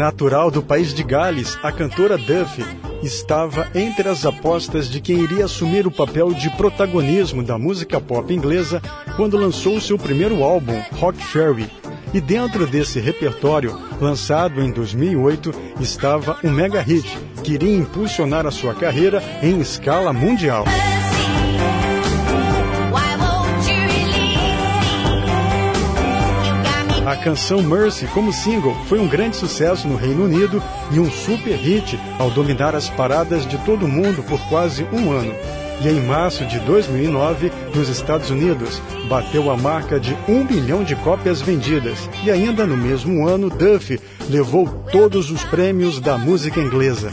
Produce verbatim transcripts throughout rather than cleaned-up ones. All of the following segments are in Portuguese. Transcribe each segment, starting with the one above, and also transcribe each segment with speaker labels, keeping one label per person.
Speaker 1: Natural do país de Gales, a cantora Duffy estava entre as apostas de quem iria assumir o papel de protagonismo da música pop inglesa quando lançou seu primeiro álbum, Rock Ferry. E dentro desse repertório, lançado em dois mil e oito, estava um mega hit que iria impulsionar a sua carreira em escala mundial. A canção Mercy, como single, foi um grande sucesso no Reino Unido e um super hit ao dominar as paradas de todo o mundo por quase um ano. E em março de dois mil e nove, nos Estados Unidos, bateu a marca de um milhão de cópias vendidas. E ainda no mesmo ano, Duffy levou todos os prêmios da música inglesa.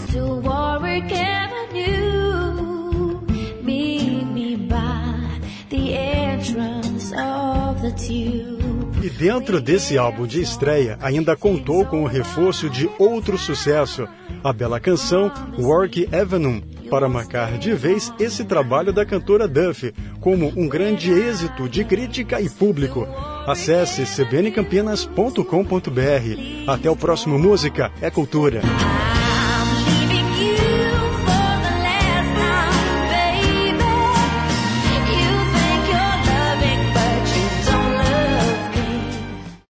Speaker 1: E dentro desse álbum de estreia, ainda contou com o reforço de outro sucesso, a bela canção Work Avenue, para marcar de vez esse trabalho da cantora Duffy como um grande êxito de crítica e público. Acesse c b n campinas ponto com ponto b r. Até o próximo Música é Cultura.